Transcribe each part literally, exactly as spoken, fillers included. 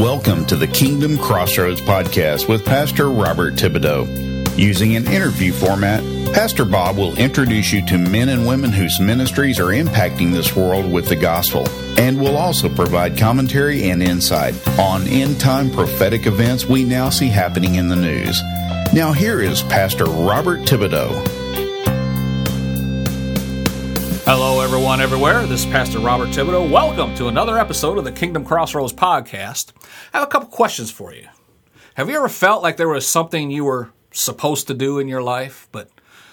Welcome to the Kingdom Crossroads podcast with Pastor Robert Thibodeau. Using an interview format, Pastor Bob will introduce you to men and women whose ministries are impacting this world with the gospel, and will also provide commentary and insight on end-time prophetic events we now see happening in the news. Now here is Pastor Robert Thibodeau. Hello, everyone, everywhere. This is Pastor Robert Thibodeau. Welcome to another episode of the Kingdom Crossroads podcast. I have a couple questions for you. Have you ever felt like there was something you were supposed to do in your life, but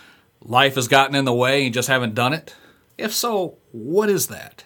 life has gotten in the way and you just haven't done it? If so, what is that?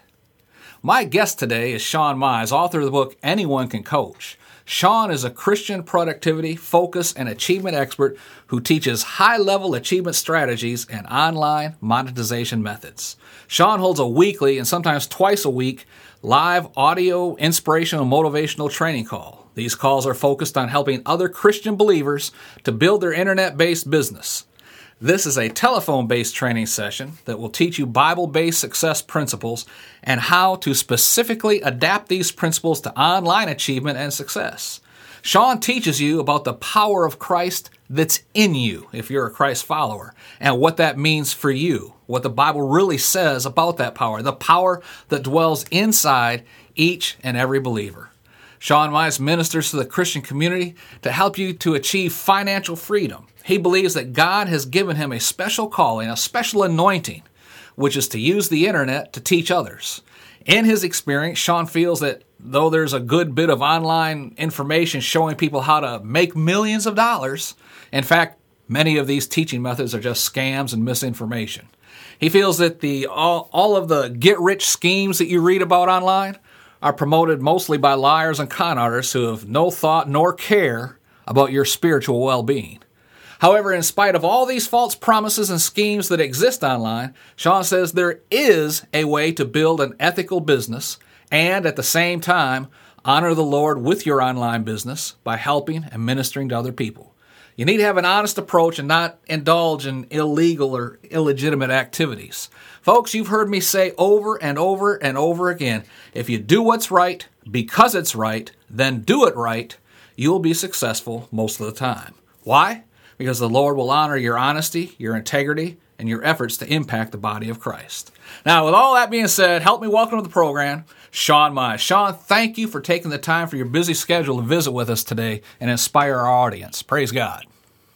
My guest today is Shawn Mize, author of the book Anyone Can Coach. Shawn is a Christian productivity, focus, and achievement expert who teaches high-level achievement strategies and online monetization methods. Shawn holds a weekly and sometimes twice a week live audio, inspirational, motivational training call. These calls are focused on helping other Christian believers to build their internet-based business. This is a telephone-based training session that will teach you Bible-based success principles and how to specifically adapt these principles to online achievement and success. Shawn teaches you about the power of Christ that's in you, if you're a Christ follower, and what that means for you, what the Bible really says about that power, the power that dwells inside each and every believer. Shawn Mize ministers to the Christian community to help you to achieve financial freedom. He believes that God has given him a special calling, a special anointing, which is to use the internet to teach others. In his experience, Shawn feels that though there's a good bit of online information showing people how to make millions of dollars, in fact, many of these teaching methods are just scams and misinformation. He feels that the all, all of the get-rich schemes that you read about online are promoted mostly by liars and con artists who have no thought nor care about your spiritual well-being. However, in spite of all these false promises and schemes that exist online, Shawn says there is a way to build an ethical business and at the same time honor the Lord with your online business by helping and ministering to other people. You need to have an honest approach and not indulge in illegal or illegitimate activities. Folks, you've heard me say over and over and over again, if you do what's right because it's right, then do it right, you'll be successful most of the time. Why? Because the Lord will honor your honesty, your integrity, and your efforts to impact the body of Christ. Now, with all that being said, help me welcome to the program, Shawn Mize. Shawn, thank you for taking the time for your busy schedule to visit with us today and inspire our audience. Praise God.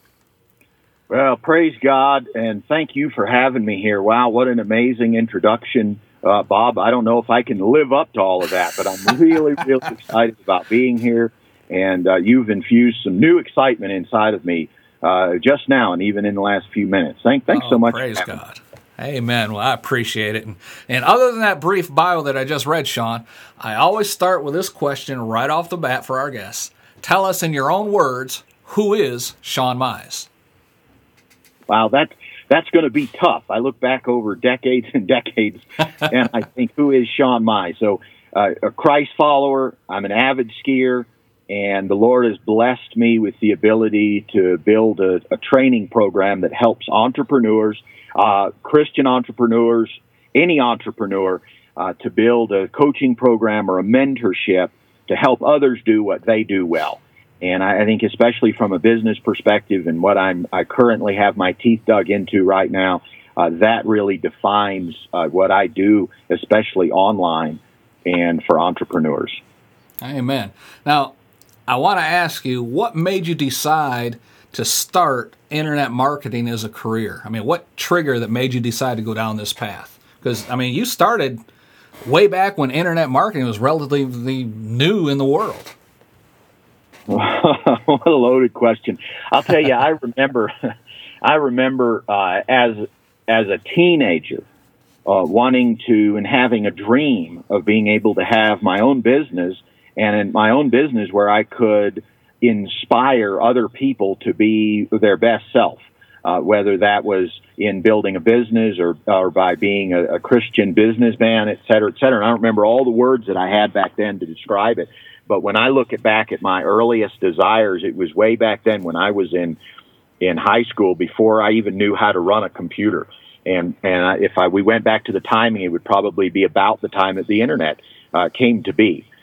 Well, praise God, and thank you for having me here. Wow, what an amazing introduction, uh, Bob. I don't know if I can live up to all of that, but I'm really, really excited about being here, and uh, you've infused some new excitement inside of me Uh, just now and even in the last few minutes. Thank, thanks oh, so much. Praise God. Amen. Well, I appreciate it. And, and other than that brief bio that I just read, Shawn, I always start with this question right off the bat for our guests. Tell us in your own words, who is Shawn Mize? Wow, that, that's going to be tough. I look back over decades and decades, and I think, who is Shawn Mize? So uh, a Christ follower, I'm an avid skier, and the Lord has blessed me with the ability to build a, a training program that helps entrepreneurs, uh, Christian entrepreneurs, any entrepreneur, uh, to build a coaching program or a mentorship to help others do what they do well. And I, I think especially from a business perspective and what I'm, I currently have my teeth dug into right now, uh, that really defines uh, what I do, especially online and for entrepreneurs. Amen. Now, I want to ask you, what made you decide to start internet marketing as a career? I mean, what trigger that made you decide to go down this path? Because, I mean, you started way back when internet marketing was relatively new in the world. What a loaded question. I'll tell you, I remember I remember uh, as as a teenager uh, wanting to and having a dream of being able to have my own business, and in my own business where I could inspire other people to be their best self, uh, whether that was in building a business or, or by being a, a Christian businessman, et cetera, et cetera. And I don't remember all the words that I had back then to describe it. But when I look at back at my earliest desires, it was way back then when I was in, in high school, before I even knew how to run a computer. And, and I, if I, we went back to the timing, it would probably be about the time that the internet uh, came to be.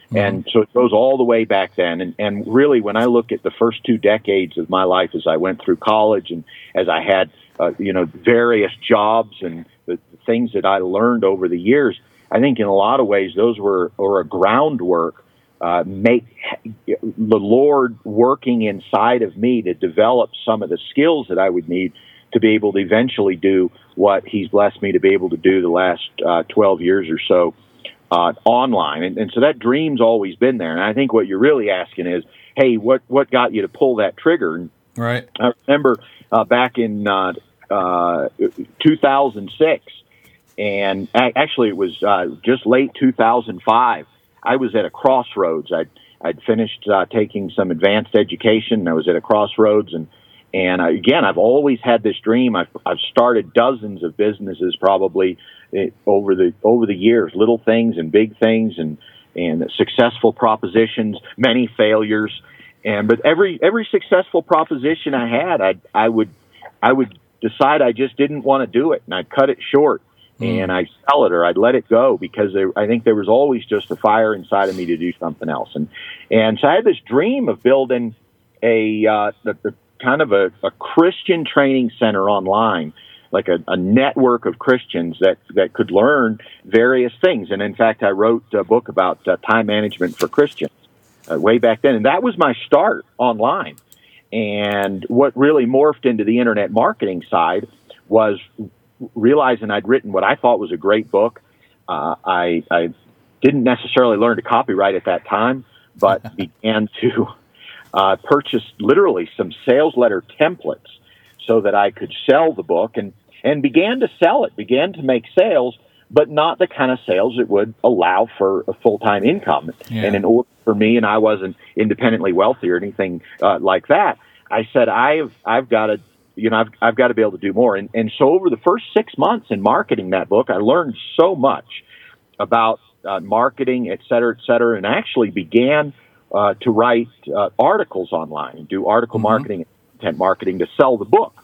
Mm-hmm. And so it goes all the way back then. And, and really, when I look at the first two decades of my life as I went through college and as I had, uh, you know, various jobs and the, the things that I learned over the years, I think in a lot of ways those were, were a groundwork, uh, make the Lord working inside of me to develop some of the skills that I would need to be able to eventually do what He's blessed me to be able to do the last uh, twelve years or so uh, online. And, and so that dream's always been there. And I think what you're really asking is, hey, what, what got you to pull that trigger? And right. I remember uh, back in uh, uh, two thousand six, and actually it was uh, just late two thousand five, I was at a crossroads. I'd, I'd finished uh, taking some advanced education. I was at a crossroads, and And uh, again, I've always had this dream. I've, I've started dozens of businesses probably uh, over the over the years, little things and big things, and and successful propositions, many failures, and but every every successful proposition I had, I I would I would decide I just didn't want to do it, and I'd cut it short, mm. and I'd sell it or I'd let it go because there, I think there was always just a fire inside of me to do something else, and and so I had this dream of building a uh, the, the kind of a, a Christian training center online, like a, a network of Christians that, that could learn various things. And in fact, I wrote a book about uh, time management for Christians uh, way back then. And that was my start online. And what really morphed into the internet marketing side was realizing I'd written what I thought was a great book. Uh, I, I didn't necessarily learn to copyright at that time, but began to Uh, purchased literally some sales letter templates so that I could sell the book and, and began to sell it, began to make sales, but not the kind of sales that would allow for a full-time income. Yeah. And in order for me, and I wasn't independently wealthy or anything uh, like that, I said, I've, I've got to, you know, I've, I've got to be able to do more. And, and so over the first six months in marketing that book, I learned so much about uh, marketing, et cetera, et cetera, and actually began Uh, to write uh, articles online and do article mm-hmm. marketing and content marketing to sell the book.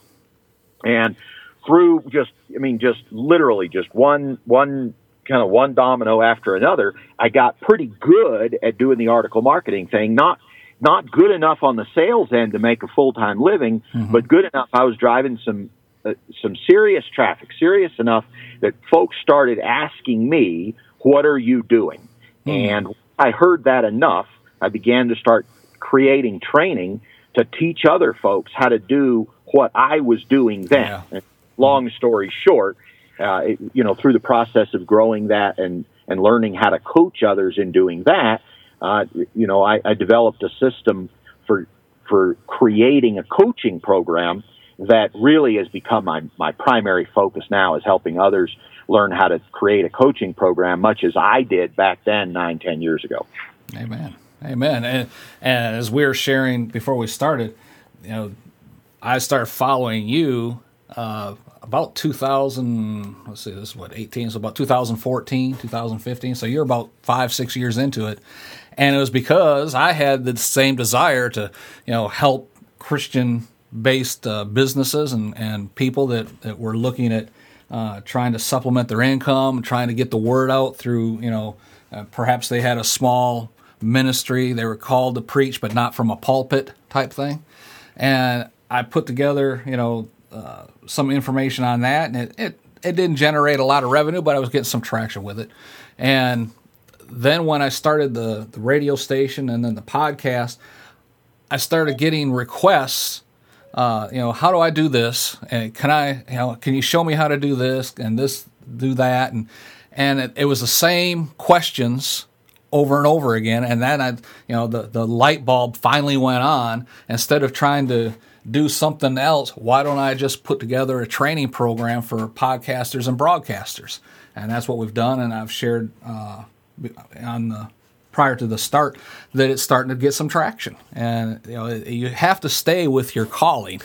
And through just, I mean, just literally just one, one kind of one domino after another, I got pretty good at doing the article marketing thing. Not, not good enough on the sales end to make a full-time living, mm-hmm. but good enough. I was driving some, uh, some serious traffic, serious enough that folks started asking me, what are you doing? Mm-hmm. And I heard that enough. I began to start creating training to teach other folks how to do what I was doing then. Yeah. And long story short, uh, it, you know, through the process of growing that and, and learning how to coach others in doing that, uh, you know, I, I developed a system for for creating a coaching program that really has become my, my primary focus now, is helping others learn how to create a coaching program, much as I did back then nine, ten years ago. Amen. Amen. And, and as we were sharing before we started, you know, I started following you uh, about two thousand, let's see, this is what, eighteen, so about two thousand fourteen, two thousand fifteen. So you're about five, six years into it. And it was because I had the same desire to, you know, help Christian-based uh, businesses and, and people that, that were looking at uh, trying to supplement their income, trying to get the word out through, you know, uh, perhaps they had a small ministry, they were called to preach, but not from a pulpit type thing. And I put together, you know, uh, some information on that, and it, it, it didn't generate a lot of revenue, but I was getting some traction with it. And then when I started the, the radio station and then the podcast, I started getting requests, uh, you know, how do I do this? And can I, you know, can you show me how to do this and this, do that? And, and it, it was the same questions over and over again, and then I, you know, the, the light bulb finally went on. Instead of trying to do something else, why don't I just put together a training program for podcasters and broadcasters? And that's what we've done, and I've shared uh, on the prior to the start that it's starting to get some traction. And you know, you have to stay with your calling.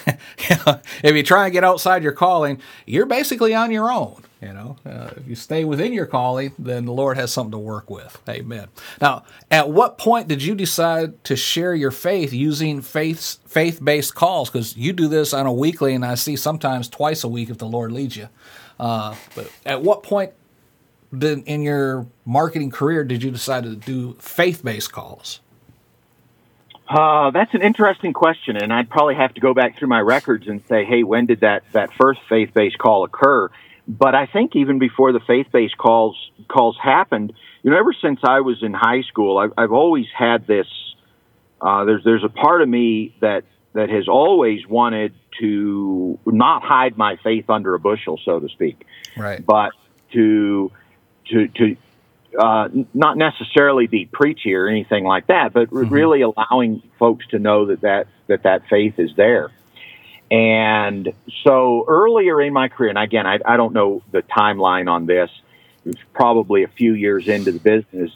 If you try and get outside your calling, you're basically on your own. You know, uh, if you stay within your calling, then the Lord has something to work with. Amen. Now, at what point did you decide to share your faith using faith, faith-based calls? Because you do this on a weekly, and I see sometimes twice a week if the Lord leads you. Uh, but at what point did, in your marketing career did you decide to do faith-based calls? Uh, that's an interesting question, and I'd probably have to go back through my records and say, hey, when did that, that first faith-based call occur? But I think even before the faith-based calls calls happened, you know, ever since I was in high school, I've, I've always had this, uh, there's there's a part of me that, that has always wanted to not hide my faith under a bushel, so to speak, right? But to to to uh, not necessarily be preachy or anything like that, but mm-hmm. really allowing folks to know that that, that that faith is there. And so earlier in my career, and again, I, I don't know the timeline on this, it was probably a few years into the business,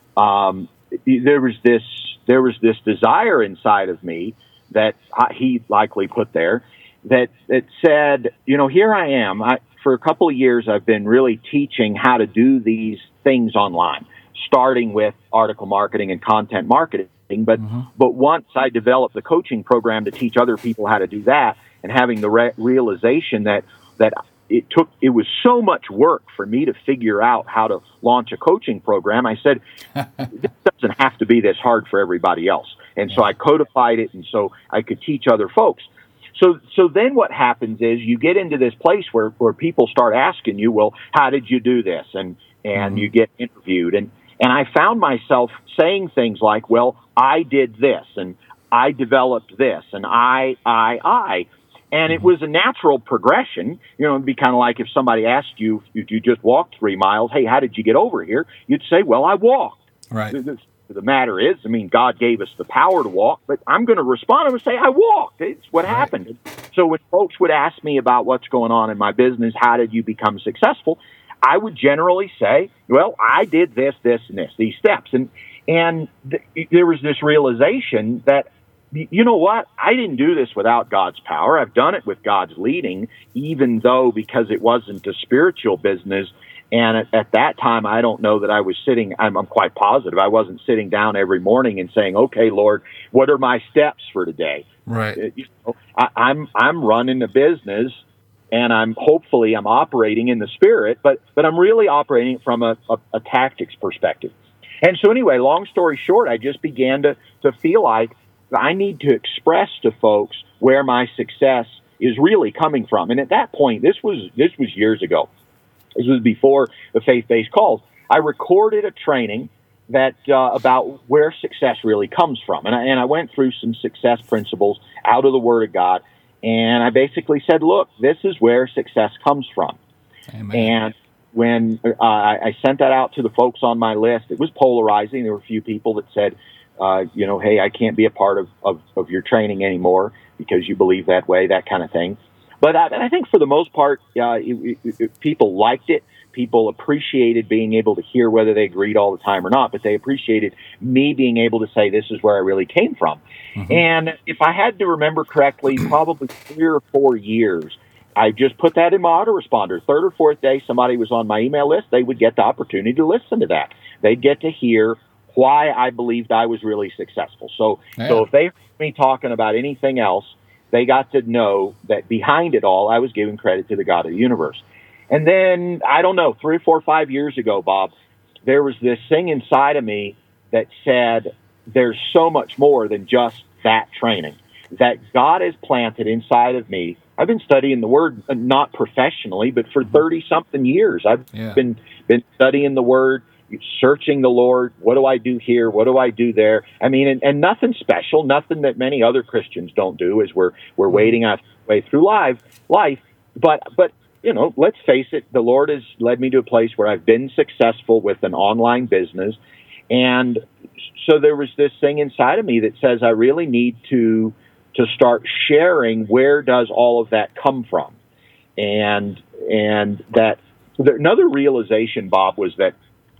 um, there was this there was this desire inside of me that he likely put there that that said, you know, here I am. I, for a couple of years, I've been really teaching how to do these things online, starting with article marketing and content marketing. But mm-hmm. but once I developed the coaching program to teach other people how to do that, and having the re- realization that that it took it was so much work for me to figure out how to launch a coaching program, I said, this doesn't have to be this hard for everybody else. And so I codified it, and so I could teach other folks. So so then what happens is you get into this place where, where people start asking you, well, how did you do this? And and mm-hmm. you get interviewed. And, and I found myself saying things like, well, I did this, and I developed this, and I, I, I. And it was a natural progression. You know, it'd be kind of like if somebody asked you, if you just walked three miles, hey, how did you get over here? You'd say, well, I walked. Right. The, the matter is, I mean, God gave us the power to walk, but I'm going to respond and say, I walked. It's what right. happened. So when folks would ask me about what's going on in my business, how did you become successful? I would generally say, well, I did this, this, and this, these steps. And, and th- there was this realization that, you know what? I didn't do this without God's power. I've done it with God's leading, even though because it wasn't a spiritual business. And at, at that time, I don't know that I was sitting, I'm, I'm quite positive, I wasn't sitting down every morning and saying, okay, Lord, what are my steps for today? Right. You know, I, I'm, I'm running a business, and I'm hopefully I'm operating in the spirit, but, but I'm really operating from a, a, a tactics perspective. And so anyway, long story short, I just began to, to feel like I need to express to folks where my success is really coming from. And at that point, this was this was years ago. This was before the faith-based calls. I recorded a training that uh, about where success really comes from. And I, and I went through some success principles out of the Word of God. And I basically said, look, this is where success comes from. Amen. And when uh, I sent that out to the folks on my list, it was polarizing. There were a few people that said, Uh, you know, hey, I can't be a part of, of, of your training anymore because you believe that way, that kind of thing. But I, I think for the most part, uh, it, it, it, people liked it. People appreciated being able to hear whether they agreed all the time or not, but they appreciated me being able to say this is where I really came from. Mm-hmm. And if I had to remember correctly, probably three or four years, I just put that in my autoresponder. Third or fourth day, somebody was on my email list, they would get the opportunity to listen to that. They'd get to hear why I believed I was really successful. So, yeah. so if they heard me talking about anything else, they got to know that behind it all, I was giving credit to the God of the universe. And then, I don't know, three, four, five years ago, Bob, there was this thing inside of me that said, there's so much more than just that training that God has planted inside of me. I've been studying the Word, not professionally, but for thirty-something years. I've yeah. been been studying the Word, searching the Lord. What do I do here? What do I do there? I mean, and, and nothing special, nothing that many other Christians don't do as we're we're wading our way through life. Life, but but you know, let's face it. The Lord has led me to a place where I've been successful with an online business, and so there was this thing inside of me that says I really need to to start sharing where does all of that come from, and and that another realization, Bob, was that.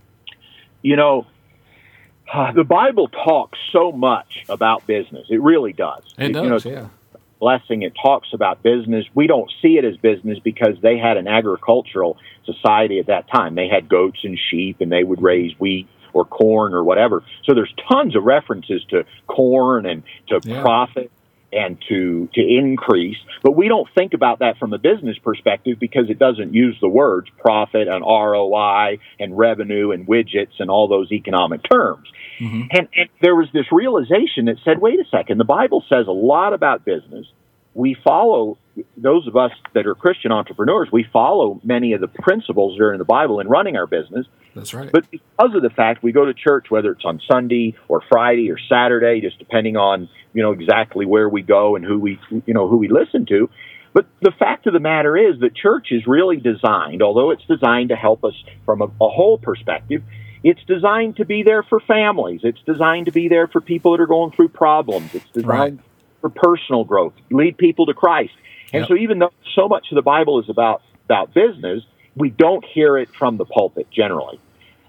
You know, uh, the Bible talks so much about business. It really does. It, it does, you know, yeah. Blessing, it talks about business. We don't see it as business because they had an agricultural society at that time. They had goats and sheep, and they would raise wheat or corn or whatever. So there's tons of references to corn and to yeah. profit. and to to increase. But we don't think about that from a business perspective because it doesn't use the words profit and R O I and revenue and widgets and all those economic terms. Mm-hmm. And, and there was this realization that said, wait a second, the Bible says a lot about business. We follow, those of us that are Christian entrepreneurs, we follow many of the principles that are in the Bible in running our business. That's right. But because of the fact we go to church, whether it's on Sunday or Friday or Saturday, just depending on, you know, exactly where we go and who we, you know, who we listen to. But the fact of the matter is that church is really designed, although it's designed to help us from a, a whole perspective, it's designed to be there for families. It's designed to be there for people that are going through problems. It's designed right. for personal growth, lead people to Christ. And yep. so even though so much of the Bible is about, about business, we don't hear it from the pulpit generally.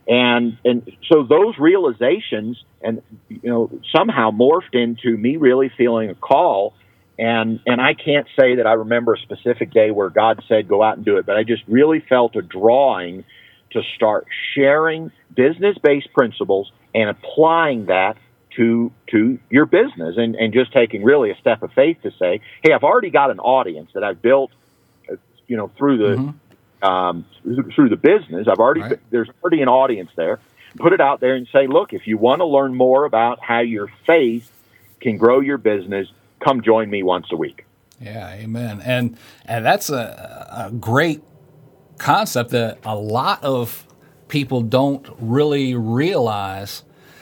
And and so those realizations and you know somehow morphed into me really feeling a call. And and I can't say that I remember a specific day where God said, go out and do it, but I just really felt a drawing to start sharing business-based principles and applying that to to your business and, and just taking really a step of faith to say, hey, I've already got an audience that I've built, you know, through the mm-hmm. um, through the business. I've already right. there's already an audience there. Put it out there and say, look, if you want to learn more about how your faith can grow your business, come join me once a week. Yeah, amen. And and that's a, a great concept that a lot of people don't really realize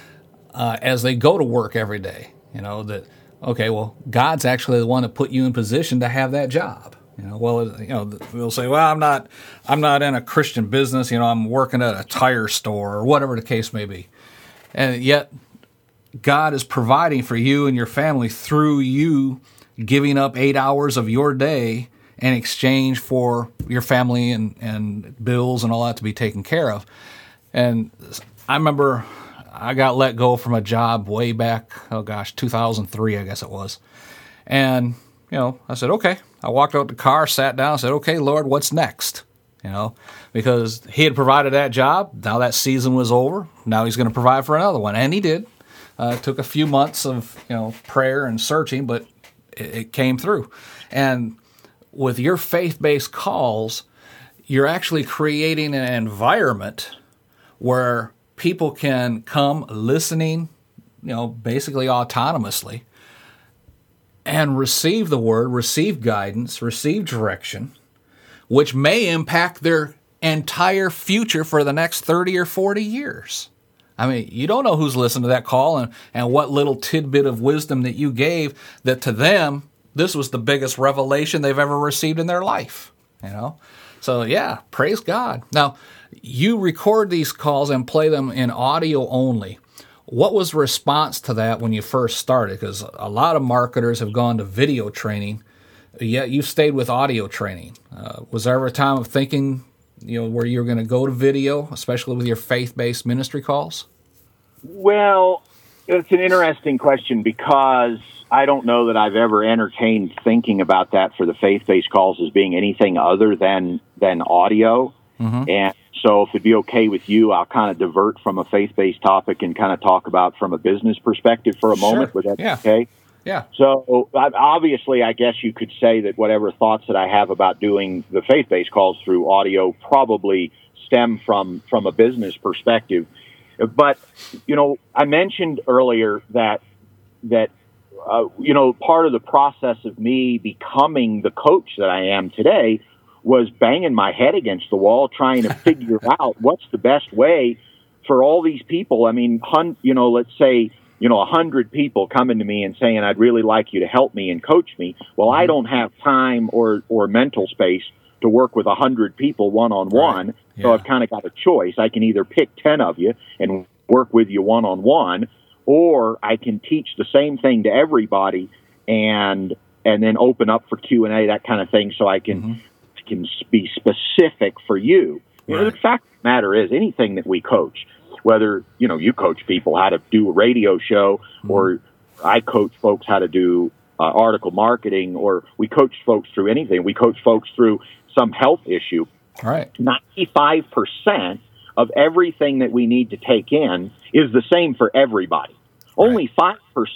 uh, as they go to work every day. You know, that, okay, well, God's actually the one that put you in position to have that job. You know, well, you know, they'll say, well, I'm not, I'm not in a Christian business. You know, I'm working at a tire store or whatever the case may be. And yet God is providing for you and your family through you giving up eight hours of your day in exchange for your family and, and bills and all that to be taken care of. And I remember I got let go from a job way back, oh gosh, two thousand three, I guess it was. And, you know, I said, okay. I walked out the car, sat down, said, okay, Lord, what's next? You know, because he had provided that job. Now that season was over. Now he's going to provide for another one. And he did. Uh, it took a few months of, you know, prayer and searching, but it, it came through. And with your faith-based calls, you're actually creating an environment where people can come listening, you know, basically autonomously, and receive the word, receive guidance, receive direction, which may impact their entire future for the next thirty or forty years. I mean, you don't know who's listening to that call and, and what little tidbit of wisdom that you gave that to them, this was the biggest revelation they've ever received in their life, you know? So, yeah, praise God. Now, you record these calls and play them in audio only. What was the response to that when you first started? Because a lot of marketers have gone to video training, yet you stayed with audio training. Uh, was there ever a time of thinking, you know, where you were going to go to video, especially with your faith-based ministry calls? Well, it's an interesting question because I don't know that I've ever entertained thinking about that for the faith-based calls as being anything other than than audio. Mm-hmm. And so if it'd be okay with you, I'll kind of divert from a faith-based topic and kind of talk about from a business perspective for a sure. moment. Would that yeah. be okay? Yeah. So obviously, I guess you could say that whatever thoughts that I have about doing the faith-based calls through audio probably stem from, from a business perspective. But, you know, I mentioned earlier that, that uh, you know, part of the process of me becoming the coach that I am today was banging my head against the wall trying to figure out what's the best way for all these people. I mean, hun- you know, let's say, you know, a hundred people coming to me and saying, I'd really like you to help me and coach me. Well, I don't have time or, or mental space to work with a hundred people one-on-one. Right. Yeah. So I've kind of got a choice. I can either pick ten of you and work with you one-on-one, or I can teach the same thing to everybody and, and then open up for Q and A, that kind of thing. So I can, mm-hmm. can be specific for you. You know, the fact of the matter is anything that we coach, whether, you know, you coach people how to do a radio show, mm-hmm. or I coach folks how to do uh, article marketing, or we coach folks through anything. We coach folks through some health issue. All right. ninety-five percent of everything that we need to take in is the same for everybody. Right. Only five percent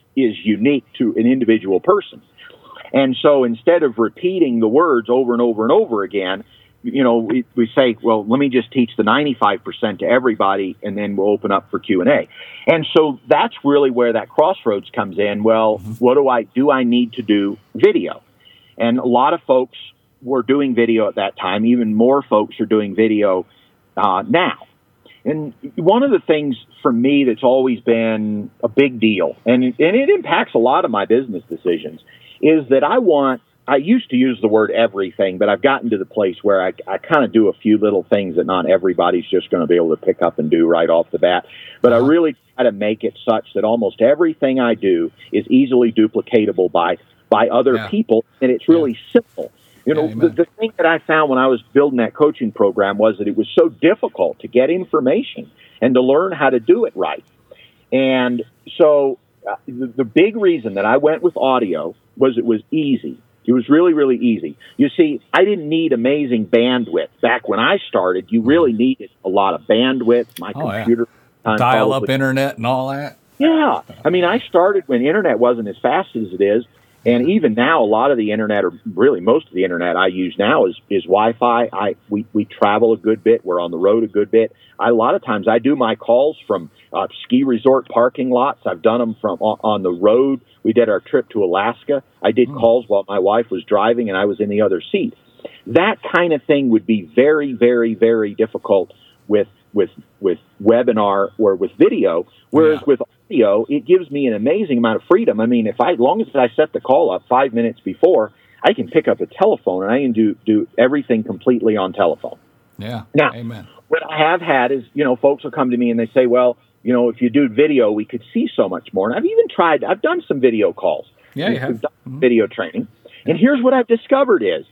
is unique to an individual person. And so instead of repeating the words over and over and over again, you know, we, we say, well, let me just teach the ninety-five percent to everybody, and then we'll open up for Q and A. And so that's really where that crossroads comes in. Well, mm-hmm. what do I do? I need to do video. And a lot of folks were doing video at that time. Even more folks are doing video uh, now. And one of the things for me that's always been a big deal, and, and it impacts a lot of my business decisions, is that I want, I used to use the word everything, but I've gotten to the place where I, I kind of do a few little things that not everybody's just going to be able to pick up and do right off the bat. But uh-huh. I really try to make it such that almost everything I do is easily duplicatable by, by other yeah. people, and it's really yeah. simple. You know, yeah, the, the thing that I found when I was building that coaching program was that it was so difficult to get information and to learn how to do it right. And so uh, the, the big reason that I went with audio was it was easy. It was really, really easy. You see, I didn't need amazing bandwidth. Back when I started, you really needed a lot of bandwidth. My oh, computer. Yeah. Dial-up internet and all that. Yeah. I mean, I started when internet wasn't as fast as it is. And even now, a lot of the internet, or really most of the internet I use now is, is Wi-Fi. I we, we travel a good bit. We're on the road a good bit. I, a lot of times I do my calls from uh, ski resort parking lots. I've done them from on, on the road. We did our trip to Alaska. I did mm. calls while my wife was driving and I was in the other seat. That kind of thing would be very, very, very difficult with with with webinar or with video, whereas yeah. with audio, it gives me an amazing amount of freedom. I mean, if I, as long as I set the call up five minutes before, I can pick up a telephone and I can do, do everything completely on telephone. Yeah. Now, Amen. What I have had is, you know, folks will come to me and they say, well, you know, if you do video, we could see so much more. And I've even tried, I've done some video calls. Yeah, you have. We've done mm-hmm. video training. And here's what I've discovered is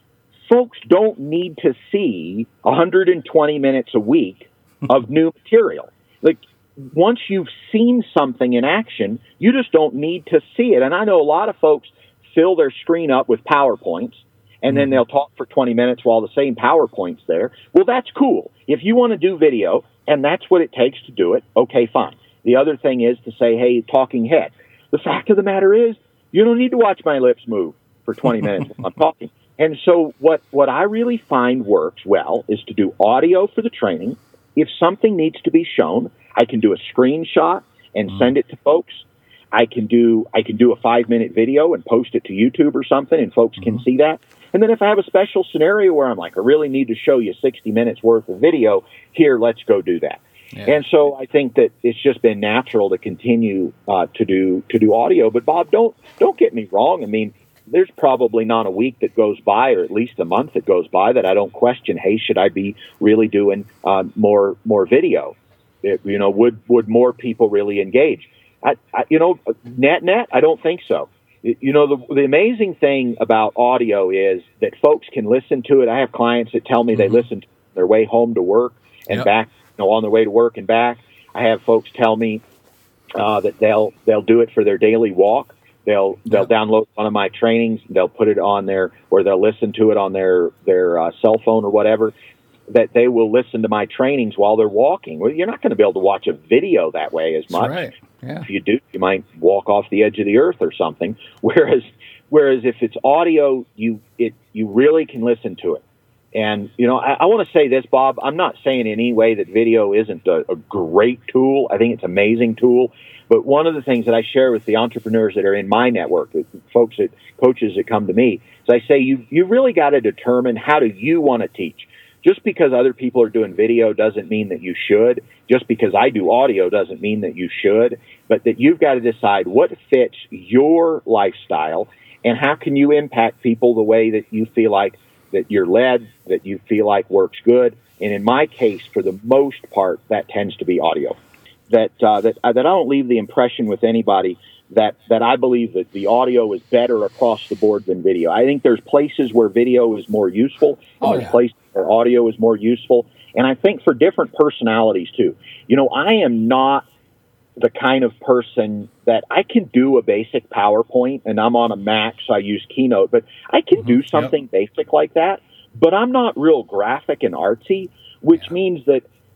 folks don't need to see one hundred twenty minutes a week of new material. Like, once you've seen something in action, you just don't need to see it. And I know a lot of folks fill their screen up with PowerPoints, and then they'll talk for twenty minutes while the same PowerPoint's there. Well, that's cool. If you want to do video, and that's what it takes to do it, okay, fine. The other thing is to say, hey, talking head. The fact of the matter is, you don't need to watch my lips move for twenty minutes while I'm talking. And so what, what I really find works well is to do audio for the training. If something needs to be shown, I can do a screenshot and mm. send it to folks. I can do I can do a five-minute video and post it to YouTube or something, and folks mm-hmm. can see that. And then if I have a special scenario where I'm like, I really need to show you sixty minutes worth of video, here, let's go do that. Yeah. And so I think that it's just been natural to continue uh, to do to do audio. But Bob, don't don't get me wrong. I mean, there's probably not a week that goes by, or at least a month that goes by, that I don't question, hey, should I be really doing uh, more more video? It, you know, would would more people really engage? I, I, you know, net net, I don't think so. It, you know, the, the amazing thing about audio is that folks can listen to it. I have clients that tell me mm-hmm. they listen to their way home to work and yep. back, you know, on their way to work and back. I have folks tell me uh, that they'll they'll do it for their daily walk. They'll they'll yeah. download one of my trainings. They'll put it on their, or they'll listen to it on their their uh, cell phone or whatever. That they will listen to my trainings while they're walking. Well, you're not going to be able to watch a video that way as much. That's right. Yeah. If you do, you might walk off the edge of the earth or something. Whereas whereas if it's audio, you it you really can listen to it. And you know, I, I want to say this, Bob. I'm not saying in any way that video isn't a, a great tool. I think it's an amazing tool. But one of the things that I share with the entrepreneurs that are in my network, the folks that coaches that come to me, is I say you you really got to determine how do you want to teach. Just because other people are doing video doesn't mean that you should. Just because I do audio doesn't mean that you should. But that you've got to decide what fits your lifestyle and how can you impact people the way that you feel like that you're led, that you feel like works good. And in my case, for the most part, that tends to be audio. That uh, that uh, that I don't leave the impression with anybody that that I believe that the audio is better across the board than video. I think there's places where video is more useful, and oh, there's yeah. places where audio is more useful. And I think for different personalities too. You know, I am not the kind of person that I can do a basic PowerPoint, and I'm on a Mac, so I use Keynote, but I can mm-hmm. do something yep. basic like that. But I'm not real graphic and artsy, which yeah. means that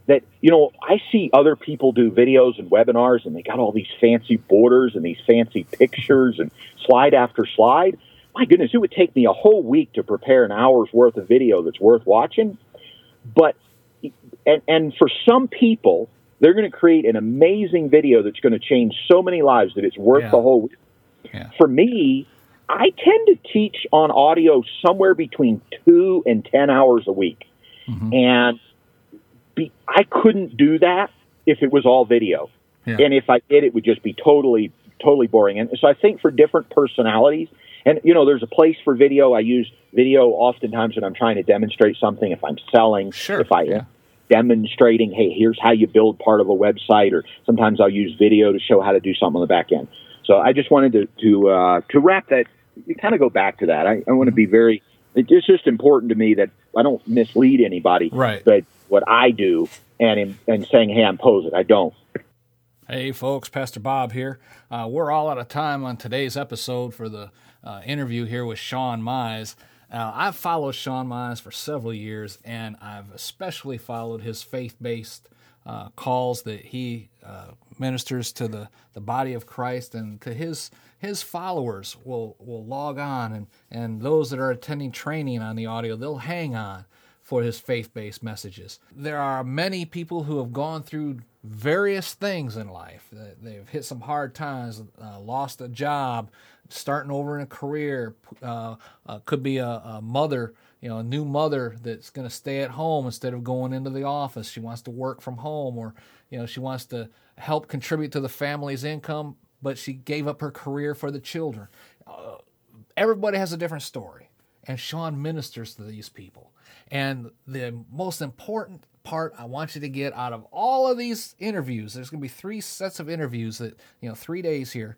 that, you know, I see other people do videos and webinars, and they got all these fancy borders and these fancy pictures and slide after slide. My goodness, it would take me a whole week to prepare an hour's worth of video that's worth watching. But, and, and for some people, they're going to create an amazing video that's going to change so many lives that it's worth yeah. the whole week. Yeah. For me, I tend to teach on audio somewhere between two and ten hours a week. Mm-hmm. And be, I couldn't do that if it was all video. Yeah. And if I did, it would just be totally, totally boring. And so I think for different personalities, and, you know, there's a place for video. I use video oftentimes when I'm trying to demonstrate something, if I'm selling, sure. if I yeah. am demonstrating, hey, here's how you build part of a website, or sometimes I'll use video to show how to do something on the back end. So I just wanted to to, uh, to wrap that, you kind of go back to that. I, I want to be very, it's just important to me that I don't mislead anybody. Right. But what I do and, and saying, hey, I'm posing, I don't. Hey, folks, Pastor Bob here. Uh, we're all out of time on today's episode for the uh, interview here with Shawn Mize. Uh, I've followed Shawn Mize for several years, and I've especially followed his faith-based uh, calls that he uh, ministers to the, the body of Christ, and to his his followers will, will log on, and, and those that are attending training on the audio, they'll hang on for his faith-based messages. There are many people who have gone through various things in life. They've hit some hard times, uh, lost a job, starting over in a career, uh, uh, could be a, a mother, you know, a new mother that's going to stay at home instead of going into the office. She wants to work from home, or, you know, she wants to help contribute to the family's income, but she gave up her career for the children. Uh, everybody has a different story, and Shawn ministers to these people. And the most important part I want you to get out of all of these interviews, there's going to be three sets of interviews that, you know, three days here,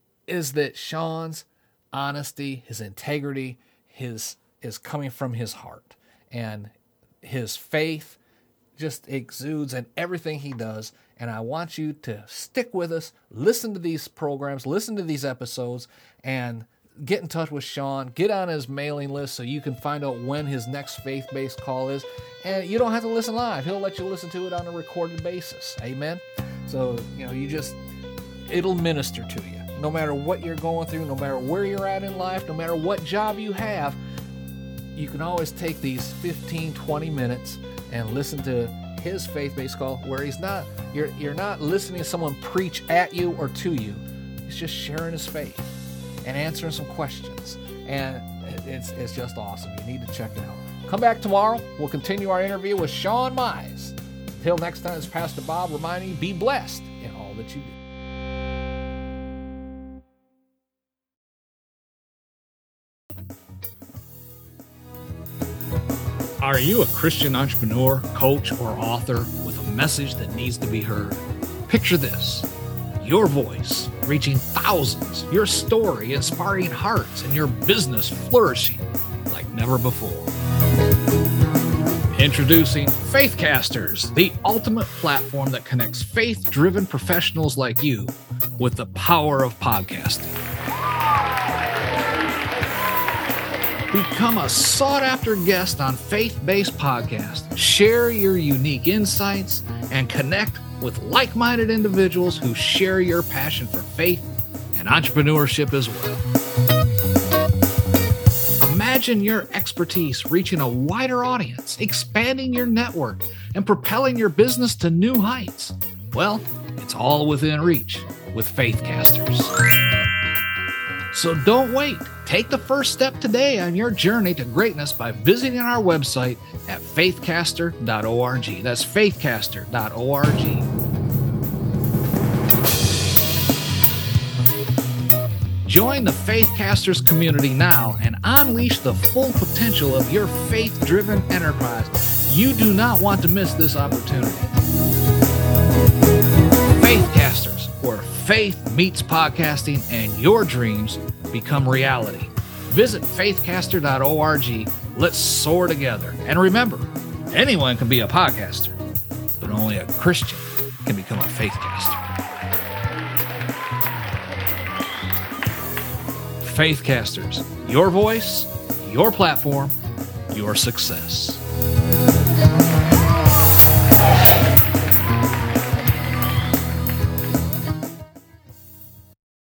is that Shawn's honesty, his integrity, his is coming from his heart, and his faith just exudes in everything he does. And I want you to stick with us, listen to these programs, listen to these episodes, and get in touch with Shawn. Get on his mailing list so you can find out when his next faith-based call is. And you don't have to listen live. He'll let you listen to it on a recorded basis. Amen? So, you know, you just, it'll minister to you. No matter what you're going through, no matter where you're at in life, no matter what job you have, you can always take these fifteen, twenty minutes and listen to his faith-based call, where he's not, you're, you're not listening to someone preach at you or to you. He's just sharing his faith and answering some questions. And it's it's just awesome. You need to check it out. Come back tomorrow. We'll continue our interview with Shawn Mize. Until next time, it's Pastor Bob reminding you, be blessed in all that you do. Are you a Christian entrepreneur, coach, or author with a message that needs to be heard? Picture this. Your voice reaching thousands, your story inspiring hearts, and your business flourishing like never before. Introducing Faithcasters, the ultimate platform that connects faith-driven professionals like you with the power of podcasting. Become a sought-after guest on faith-based podcasts. Share your unique insights and connect with like-minded individuals who share your passion for faith and entrepreneurship as well. Imagine your expertise reaching a wider audience, expanding your network, and propelling your business to new heights. Well, it's all within reach with Faithcasters. So don't wait. Take the first step today on your journey to greatness by visiting our website at faithcaster dot org. That's faithcaster dot org. Join the Faithcasters community now and unleash the full potential of your faith-driven enterprise. You do not want to miss this opportunity. Faithcasters, where faith meets podcasting and your dreams become reality. Visit faithcaster dot org. Let's soar together. And remember, anyone can be a podcaster, but only a Christian can become a faithcaster. Faithcasters, your voice, your platform, your success.